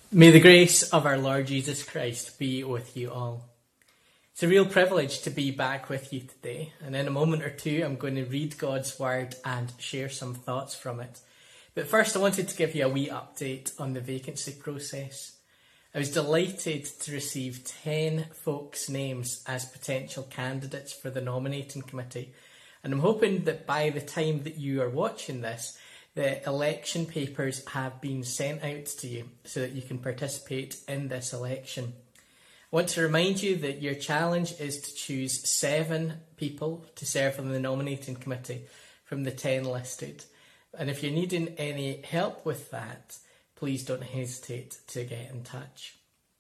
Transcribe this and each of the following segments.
May the grace of our Lord Jesus Christ be with you all. It's a real privilege to be back with you today, and in a moment or two I'm going to read God's Word and share some thoughts from it. But first I wanted to give you a wee update on the vacancy process. I was delighted to receive 10 folks' names as potential candidates for the nominating committee, and I'm hoping that by the time that you are watching this, the election papers have been sent out to you so that you can participate in this election. I want to remind you that your challenge is to choose 7 people to serve on the nominating committee from the 10 listed. And if you're needing any help with that, please don't hesitate to get in touch.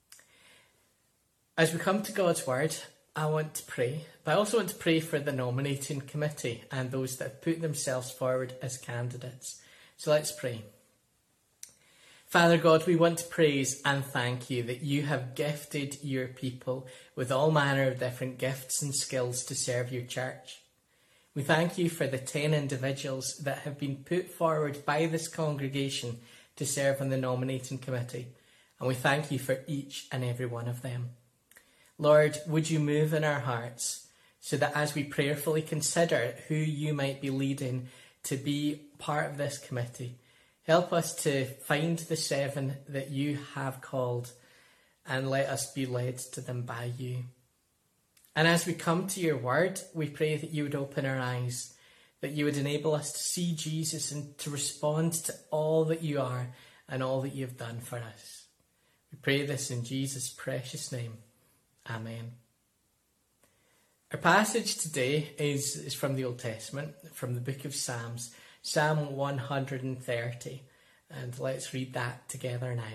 As we come to God's Word, I want to pray, but I also want to pray for the nominating committee and those that have put themselves forward as candidates. So let's pray. Father God, we want to praise and thank you that you have gifted your people with all manner of different gifts and skills to serve your church. We thank you for the 10 individuals that have been put forward by this congregation to serve on the nominating committee, and we thank you for each and every one of them. Lord, would you move in our hearts so that as we prayerfully consider who you might be leading to be part of this committee, help us to find the 7 that you have called and let us be led to them by you. And as we come to your word, we pray that you would open our eyes, that you would enable us to see Jesus and to respond to all that you are and all that you have done for us. We pray this in Jesus' precious name. Amen. Our passage today is from the Old Testament, from the book of Psalms, Psalm 130, and let's read that together now.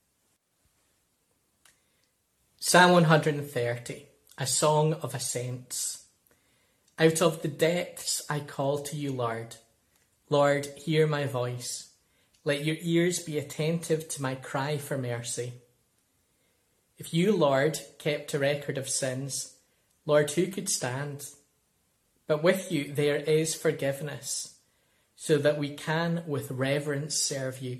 Psalm 130, a song of ascents. Out of the depths I call to you, Lord. Lord, hear my voice. Let your ears be attentive to my cry for mercy. If you, Lord, kept a record of sins, Lord, who could stand? But with you there is forgiveness, so that we can with reverence serve you.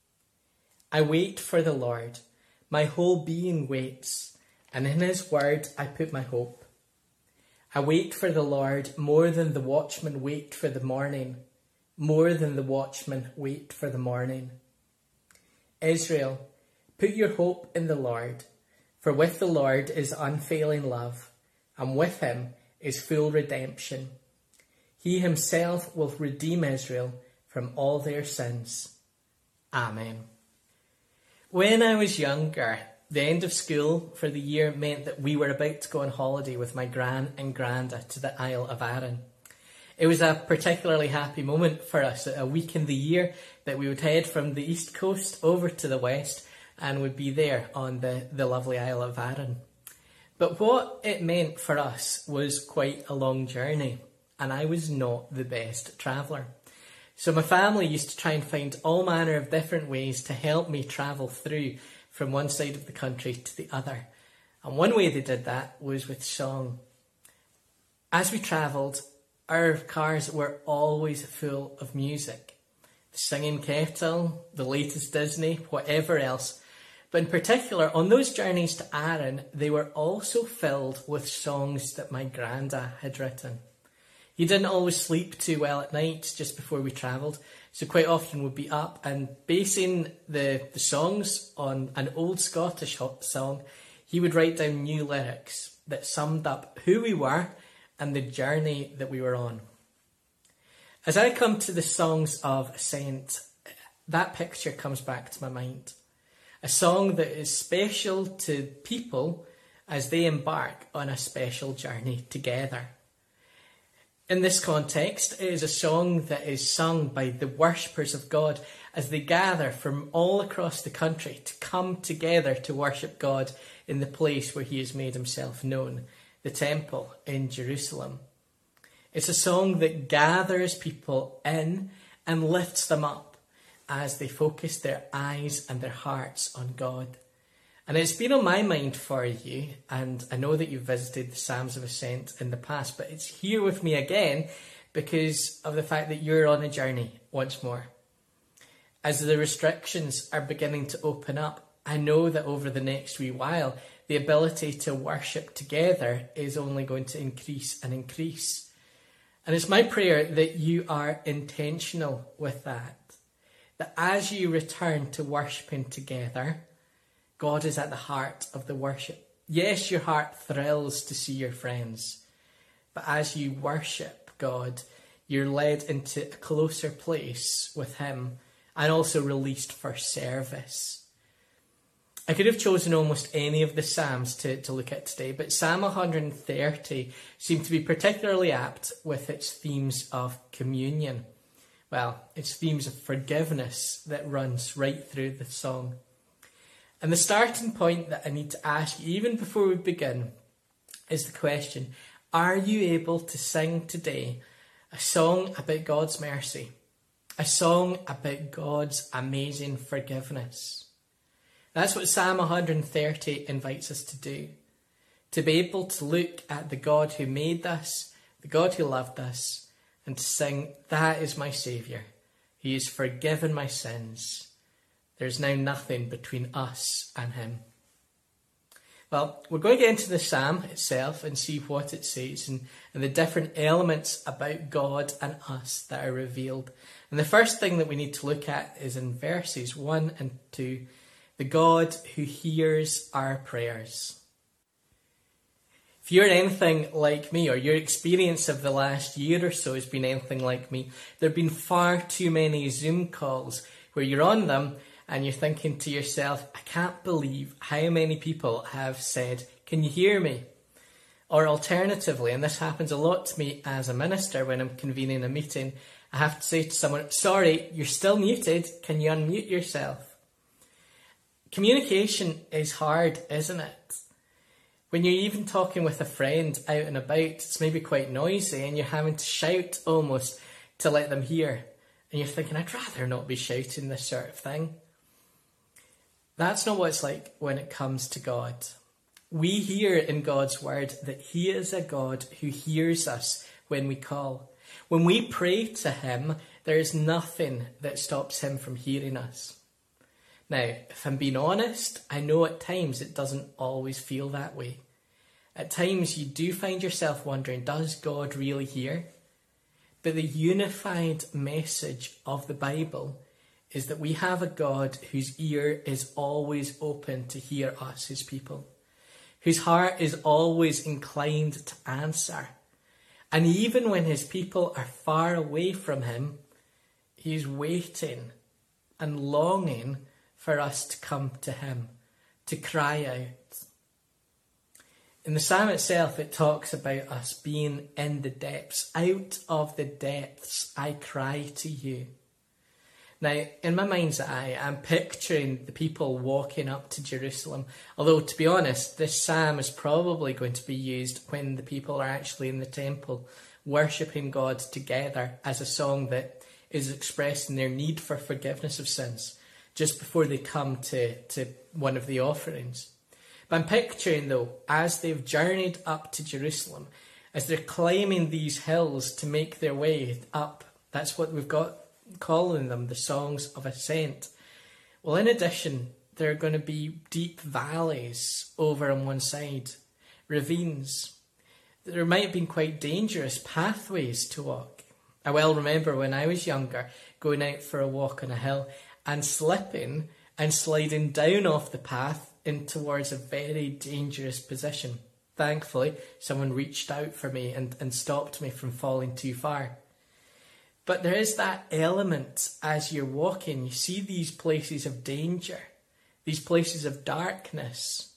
I wait for the Lord, my whole being waits, and in his word I put my hope. I wait for the Lord more than the watchmen wait for the morning, more than the watchmen wait for the morning. Israel, put your hope in the Lord, for with the Lord is unfailing love, and with him is full redemption. He himself will redeem Israel from all their sins. Amen. When I was younger, the end of school for the year meant that we were about to go on holiday with my gran and granda to the Isle of Arran. It was a particularly happy moment for us, a week in the year that we would head from the east coast over to the west and would be there on the lovely Isle of Arran. But what it meant for us was quite a long journey, and I was not the best traveller. So my family used to try and find all manner of different ways to help me travel through from one side of the country to the other. And one way they did that was with song. As we travelled, our cars were always full of music. The singing kettle, the latest Disney, whatever else. But in particular, on those journeys to Arran, they were also filled with songs that my granda had written. He didn't always sleep too well at night just before we travelled, so quite often would be up and basing the songs on an old Scottish song, he would write down new lyrics that summed up who we were and the journey that we were on. As I come to the songs of ascent, that picture comes back to my mind. A song that is special to people as they embark on a special journey together. In this context, it is a song that is sung by the worshippers of God as they gather from all across the country to come together to worship God in the place where he has made himself known, the temple in Jerusalem. It's a song that gathers people in and lifts them up as they focus their eyes and their hearts on God. And it's been on my mind for you, and I know that you've visited the Psalms of Ascent in the past, but it's here with me again because of the fact that you're on a journey once more. As the restrictions are beginning to open up, I know that over the next wee while, the ability to worship together is only going to increase and increase. And it's my prayer that you are intentional with that. That as you return to worshipping together, God is at the heart of the worship. Yes, your heart thrills to see your friends, but as you worship God, you're led into a closer place with Him and also released for service. I could have chosen almost any of the Psalms to look at today, but Psalm 130 seemed to be particularly apt with its themes of communion. Well, its themes of forgiveness that runs right through the song. And the starting point that I need to ask you, even before we begin, is the question, are you able to sing today a song about God's mercy? A song about God's amazing forgiveness? That's what Psalm 130 invites us to do. To be able to look at the God who made us, the God who loved us, and to sing, that is my Saviour. He has forgiven my sins. There's now nothing between us and Him. Well, we're going to get into the psalm itself and see what it says and the different elements about God and us that are revealed. And the first thing that we need to look at is in verses 1 and 2, the God who hears our prayers. If you're anything like me, or your experience of the last year or so has been anything like me, there have been far too many Zoom calls where you're on them and you're thinking to yourself, I can't believe how many people have said, can you hear me? Or alternatively, and this happens a lot to me as a minister when I'm convening a meeting, I have to say to someone, sorry, you're still muted, can you unmute yourself? Communication is hard, isn't it? When you're even talking with a friend out and about, it's maybe quite noisy and you're having to shout almost to let them hear. And you're thinking, I'd rather not be shouting this sort of thing. That's not what it's like when it comes to God. We hear in God's word that He is a God who hears us when we call. When we pray to Him, there is nothing that stops Him from hearing us. Now, if I'm being honest, I know at times it doesn't always feel that way. At times you do find yourself wondering, does God really hear? But the unified message of the Bible is that we have a God whose ear is always open to hear us, His people, whose heart is always inclined to answer. And even when His people are far away from Him, He's waiting and longing for us to come to Him, to cry out. In the psalm itself, it talks about us being in the depths. Out of the depths, I cry to you. Now, in my mind's eye, I'm picturing the people walking up to Jerusalem. Although, to be honest, this psalm is probably going to be used when the people are actually in the temple, worshipping God together as a song that is expressing their need for forgiveness of sins just before they come to one of the offerings. But I'm picturing, though, as they've journeyed up to Jerusalem, as they're climbing these hills to make their way up, that's what we've got calling them the songs of ascent. Well, in addition, there are going to be deep valleys over on one side, ravines. There might have been quite dangerous pathways to walk. I well remember when I was younger going out for a walk on a hill and slipping and sliding down off the path in towards a very dangerous position. Thankfully, someone reached out for me and stopped me from falling too far. But there is that element as you're walking, you see these places of danger, these places of darkness.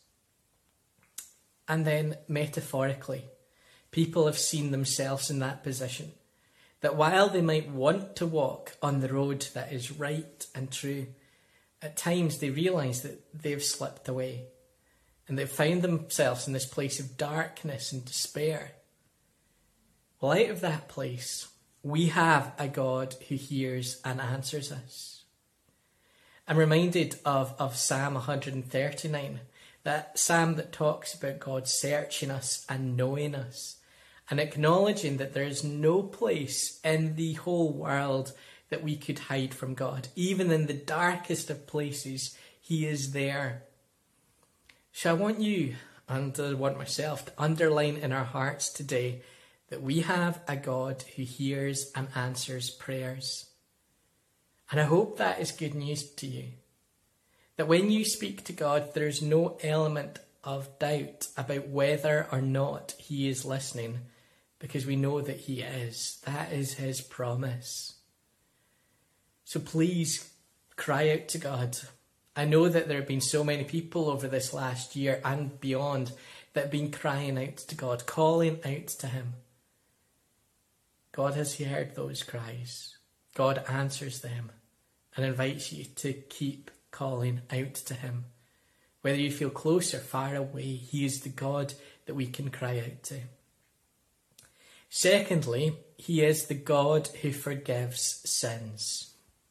And then metaphorically, people have seen themselves in that position. That while they might want to walk on the road that is right and true, at times they realise that they've slipped away and they've found themselves in this place of darkness and despair. Well, out of that place, we have a God who hears and answers us. I'm reminded of Psalm 139, that psalm that talks about God searching us and knowing us and acknowledging that there is no place in the whole world that we could hide from God. Even in the darkest of places, he is there. So I want you, and I want myself, to underline in our hearts today that we have a God who hears and answers prayers. And I hope that is good news to you. That when you speak to God, there's no element of doubt about whether or not he is listening, because we know that he is. That is his promise. So please cry out to God. I know that there have been so many people over this last year and beyond that have been crying out to God, calling out to him. God has heard those cries. God answers them and invites you to keep calling out to him. Whether you feel close or far away, he is the God that we can cry out to. Secondly, he is the God who forgives sins.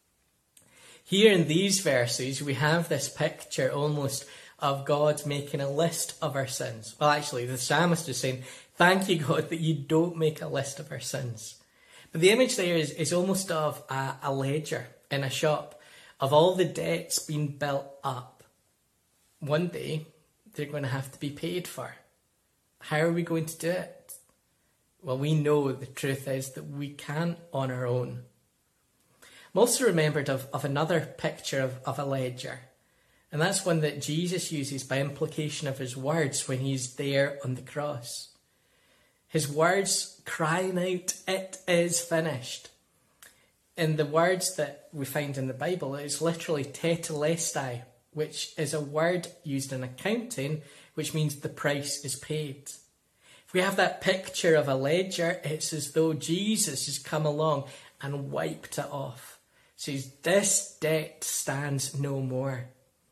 Here in these verses, we have this picture almost of God making a list of our sins. Well, actually, the psalmist is saying, thank you, God, that you don't make a list of our sins. But the image there is almost of a ledger in a shop of all the debts being built up. One day, they're going to have to be paid for. How are we going to do it? Well, we know the truth is that we can't on our own. I'm also remembered of another picture of a ledger. And that's one that Jesus uses by implication of his words when he's there on the cross. His words crying out, it is finished. In the words that we find in the Bible, it's literally tetelestai, which is a word used in accounting, which means the price is paid. If we have that picture of a ledger, it's as though Jesus has come along and wiped it off. Says, this debt stands no more.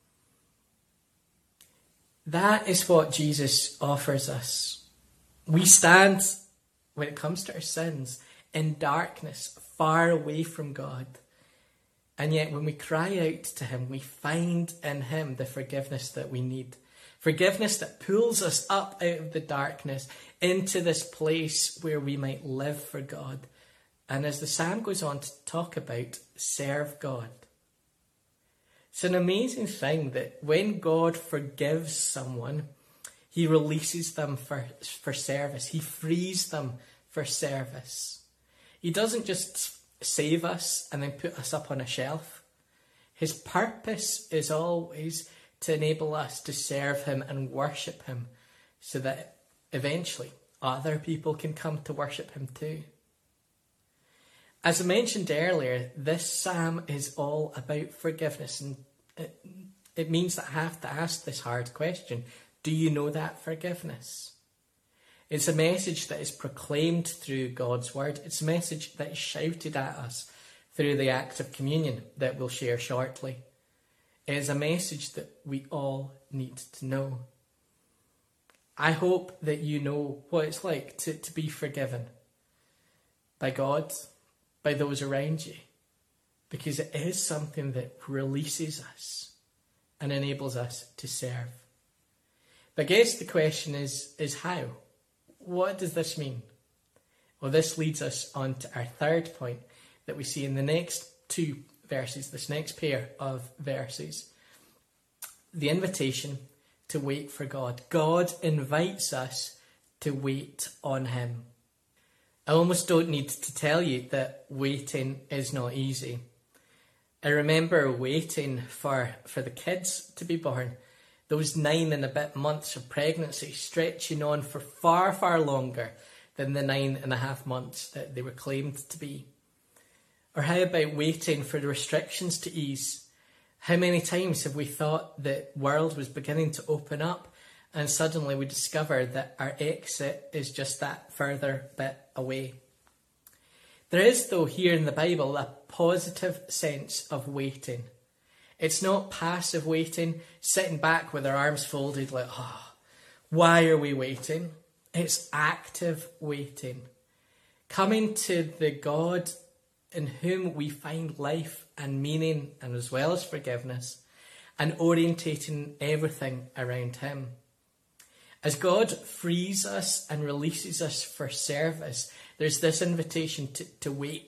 That is what Jesus offers us. We stand, when it comes to our sins, in darkness, far away from God. And yet when we cry out to him, we find in him the forgiveness that we need. Forgiveness that pulls us up out of the darkness into this place where we might live for God. And as the psalm goes on to talk about, serve God. It's an amazing thing that when God forgives someone, he releases them for service. He frees them for service. He doesn't just save us and then put us up on a shelf. His purpose is always to enable us to serve him and worship him so that eventually other people can come to worship him too. As I mentioned earlier, this psalm is all about forgiveness, and it means that I have to ask this hard question. Do you know that forgiveness? It's a message that is proclaimed through God's word. It's a message that is shouted at us through the act of communion that we'll share shortly. It is a message that we all need to know. I hope that you know what it's like to be forgiven by God, by those around you, because it is something that releases us and enables us to serve. But I guess the question is how? What does this mean? Well, this leads us on to our third point that we see in the next two verses, this next pair of verses. The invitation to wait for God. God invites us to wait on him. I almost don't need to tell you that waiting is not easy. I remember waiting for the kids to be born. Those 9 and a bit months of pregnancy stretching on for far, far longer than the 9.5 months that they were claimed to be. Or how about waiting for the restrictions to ease? How many times have we thought the world was beginning to open up and suddenly we discover that our exit is just that further bit away? There is, though, here in the Bible, a positive sense of waiting. It's not passive waiting, sitting back with our arms folded like, why are we waiting? It's active waiting. Coming to the God in whom we find life and meaning, and as well as forgiveness, and orientating everything around him. As God frees us and releases us for service, there's this invitation to wait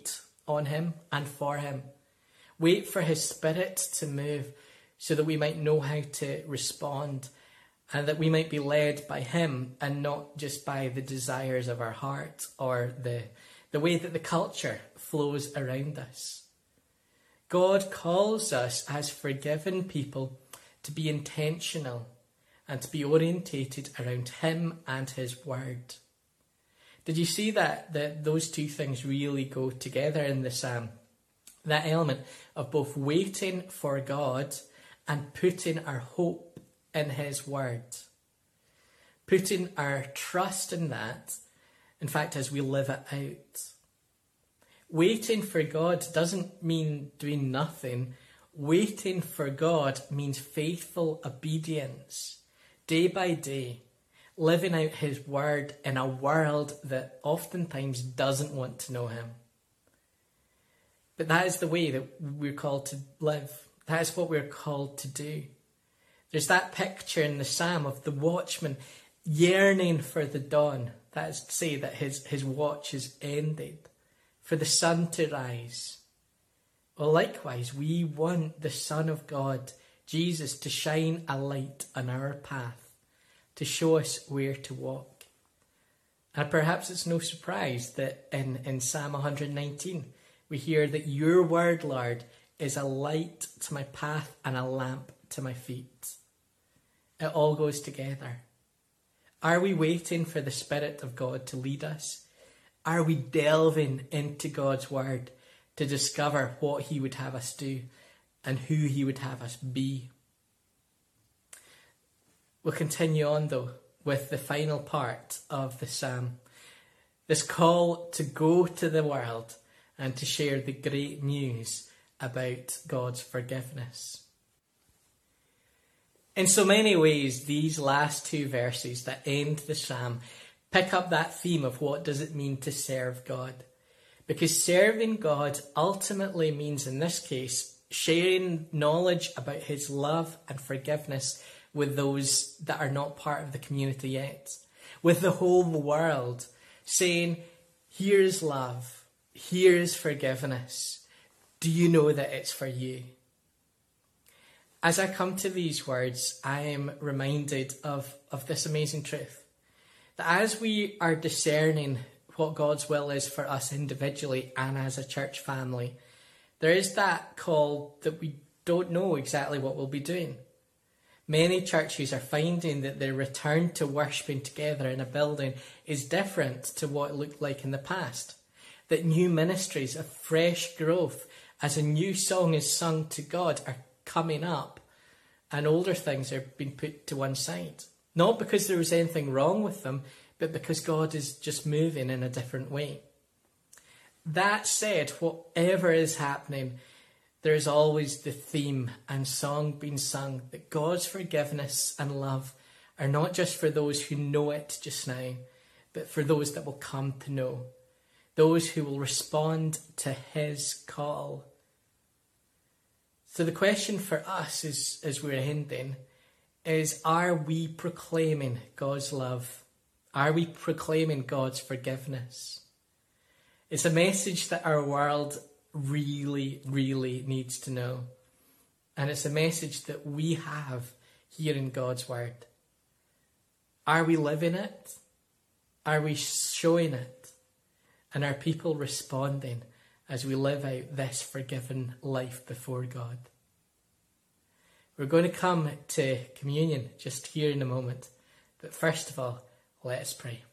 on him and for him. Wait for his Spirit to move so that we might know how to respond and that we might be led by him and not just by the desires of our heart or the way that the culture flows around us. God calls us as forgiven people to be intentional and to be orientated around him and his word. Did you see that those two things really go together in the psalm? That element of both waiting for God and putting our hope in his word. Putting our trust in that, in fact, as we live it out. Waiting for God doesn't mean doing nothing. Waiting for God means faithful obedience, day by day, living out his word in a world that oftentimes doesn't want to know him. But that is the way that we're called to live. That is what we're called to do. There's that picture in the psalm of the watchman yearning for the dawn. That is to say that his watch is ended, for the sun to rise. Well, likewise, we want the Son of God, Jesus, to shine a light on our path, to show us where to walk. And perhaps it's no surprise that in Psalm 119, we hear that your word, Lord, is a light to my path and a lamp to my feet. It all goes together. Are we waiting for the Spirit of God to lead us? Are we delving into God's word to discover what he would have us do and who he would have us be? We'll continue on, though, with the final part of the psalm. This call to go to the world and to share the great news about God's forgiveness. In so many ways, these last two verses that end the psalm pick up that theme of what does it mean to serve God. Because serving God ultimately means, in this case, sharing knowledge about his love and forgiveness with those that are not part of the community yet, with the whole world, saying, here's love, here's forgiveness. Do you know that it's for you? As I come to these words, I am reminded of this amazing truth, that as we are discerning what God's will is for us individually and as a church family, there is that call that we don't know exactly what we'll be doing. Many churches are finding that their return to worshipping together in a building is different to what it looked like in the past. That new ministries of fresh growth as a new song is sung to God are coming up and older things are being put to one side. Not because there was anything wrong with them, but because God is just moving in a different way. That said, whatever is happening, there is always the theme and song being sung that God's forgiveness and love are not just for those who know it just now, but for those that will come to know, those who will respond to his call. So the question for us as we're ending is, are we proclaiming God's love? Are we proclaiming God's forgiveness? It's a message that our world really, really needs to know. And it's a message that we have here in God's word. Are we living it? Are we showing it? And are people responding as we live out this forgiven life before God? We're going to come to communion just here in a moment. But first of all, let us pray.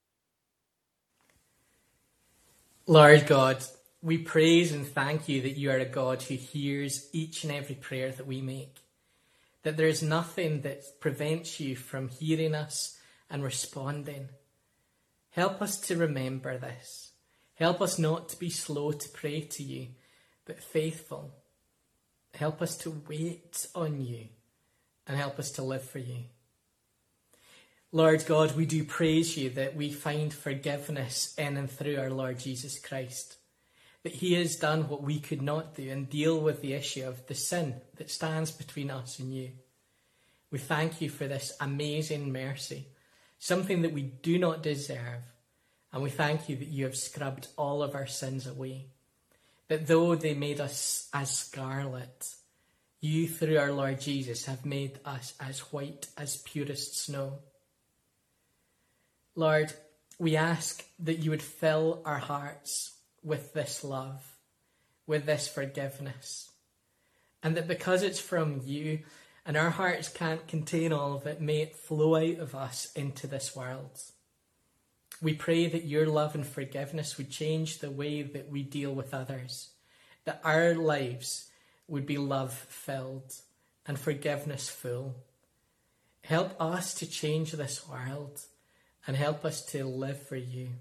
Lord God, we praise and thank you that you are a God who hears each and every prayer that we make. That there is nothing that prevents you from hearing us and responding. Help us to remember this. Help us not to be slow to pray to you, but faithful. Help us to wait on you and help us to live for you. Lord God, we do praise you that we find forgiveness in and through our Lord Jesus Christ. That he has done what we could not do and deal with the issue of the sin that stands between us and you. We thank you for this amazing mercy, something that we do not deserve. And we thank you that you have scrubbed all of our sins away. that though they made us as scarlet, you, through our Lord Jesus, have made us as white as purest snow. Lord, we ask that you would fill our hearts with this love, with this forgiveness, and that because it's from you and our hearts can't contain all of it, may it flow out of us into this world. We pray that your love and forgiveness would change the way that we deal with others, that our lives would be love-filled and forgiveness-full. Help us to change this world and help us to live for you.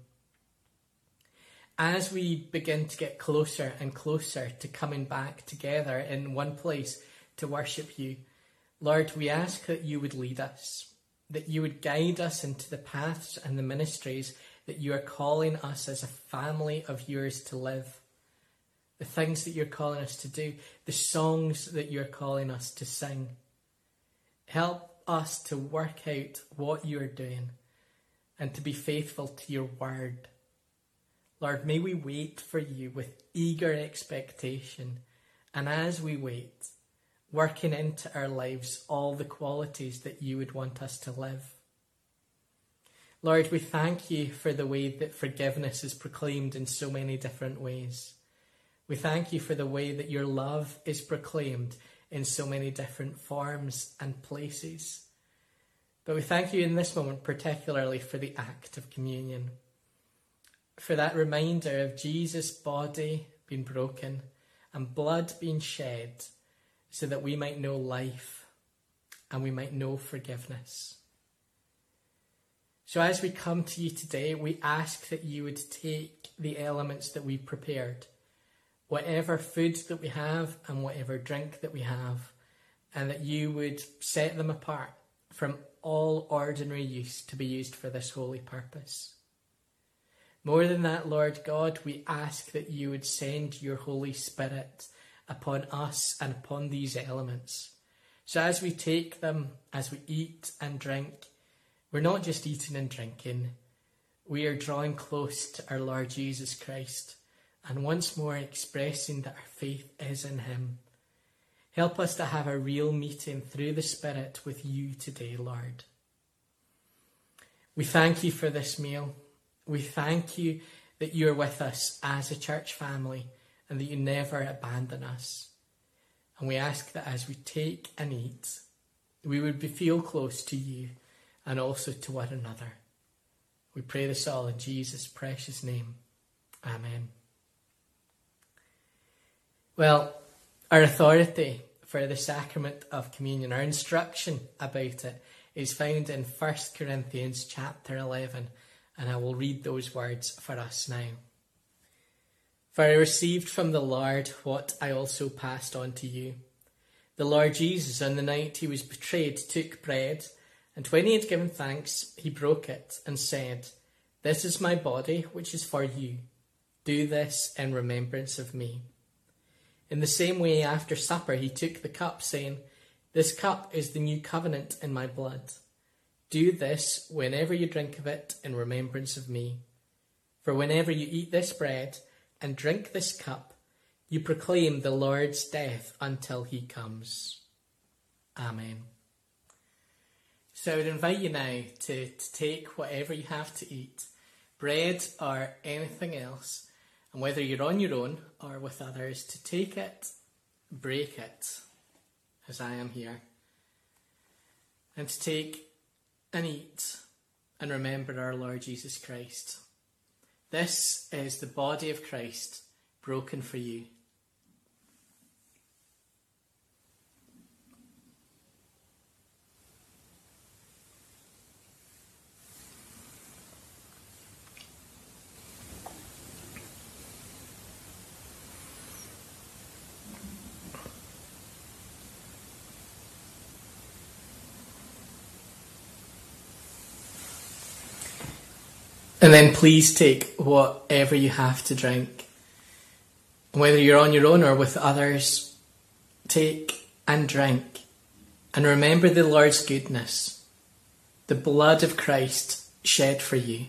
As we begin to get closer and closer to coming back together in one place to worship you, Lord, we ask that you would lead us, that you would guide us into the paths and the ministries that you are calling us as a family of yours to live, the things that you're calling us to do, the songs that you're calling us to sing. Help us to work out what you're doing and to be faithful to your word. Lord, may we wait for you with eager expectation, and as we wait, working into our lives all the qualities that you would want us to live. Lord, we thank you for the way that forgiveness is proclaimed in so many different ways. We thank you for the way that your love is proclaimed in so many different forms and places. But we thank you in this moment particularly for the act of communion, for that reminder of Jesus' body being broken and blood being shed so that we might know life and we might know forgiveness. So as we come to you today, we ask that you would take the elements that we prepared, whatever food that we have and whatever drink that we have, and that you would set them apart from all ordinary use to be used for this holy purpose. More than that, Lord God, we ask that you would send your Holy Spirit upon us and upon these elements. So as we take them, as we eat and drink, we're not just eating and drinking, we are drawing close to our Lord Jesus Christ and once more expressing that our faith is in him. Help us to have a real meeting through the Spirit with you today, Lord. We thank you for this meal. We thank you that you're with us as a church family and that you never abandon us. And we ask that as we take and eat, we would feel close to you and also to one another. We pray this all in Jesus' precious name. Amen. Well, our authority for the sacrament of communion, our instruction about it, is found in 1 Corinthians chapter 11, and I will read those words for us now. For I received from the Lord what I also passed on to you. The Lord Jesus, on the night he was betrayed, took bread, and when he had given thanks, he broke it and said, "This is my body, which is for you. Do this in remembrance of me." In the same way, after supper, he took the cup, saying, "This cup is the new covenant in my blood. Do this whenever you drink of it in remembrance of me. For whenever you eat this bread and drink this cup, you proclaim the Lord's death until he comes." Amen. So I would invite you now to take whatever you have to eat, bread or anything else, and whether you're on your own or with others, to take it, break it, as I am here, and to take and eat and remember our Lord Jesus Christ. This is the body of Christ broken for you. And then please take whatever you have to drink. Whether you're on your own or with others, take and drink. And remember the Lord's goodness, the blood of Christ shed for you.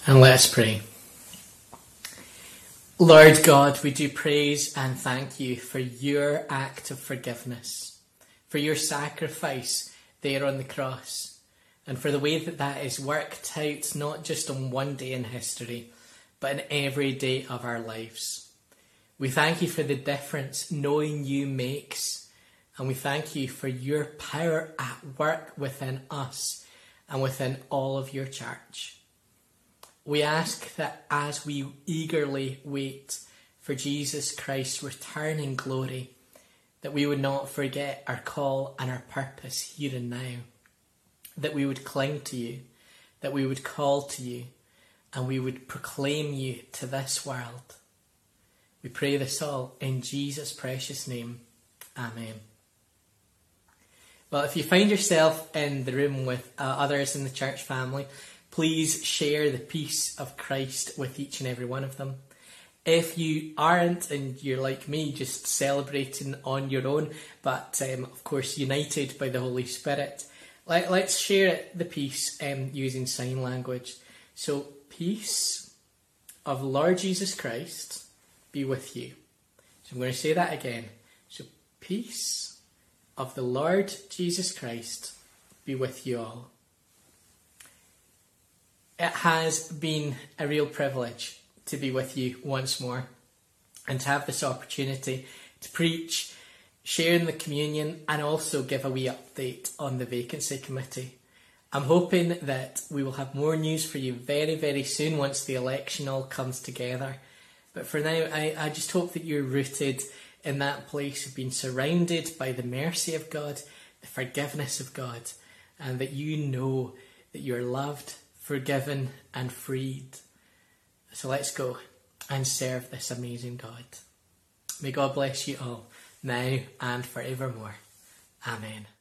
And let us pray. Lord God, we do praise and thank you for your act of forgiveness, for your sacrifice there on the cross, and for the way that that is worked out not just on one day in history, but in every day of our lives. We thank you for the difference knowing you makes, and we thank you for your power at work within us and within all of your church. We ask that as we eagerly wait for Jesus Christ's return in glory, that we would not forget our call and our purpose here and now, that we would cling to you, that we would call to you, and we would proclaim you to this world. We pray this all in Jesus' precious name. Amen. Well, if you find yourself in the room with others in the church family, please share the peace of Christ with each and every one of them. If you aren't and you're like me, just celebrating on your own, but of course united by the Holy Spirit, let's share the peace using sign language. So, peace of the Lord Jesus Christ be with you. So I'm going to say that again. So, peace of the Lord Jesus Christ be with you all. It has been a real privilege to be with you once more and to have this opportunity to preach, share in the communion, and also give a wee update on the vacancy committee. I'm hoping that we will have more news for you very, very soon once the election all comes together. But for now, I just hope that you're rooted in that place of being surrounded by the mercy of God, the forgiveness of God, and that you know that you're loved, forgiven and freed. So let's go and serve this amazing God. May God bless you all, now and forevermore. Amen.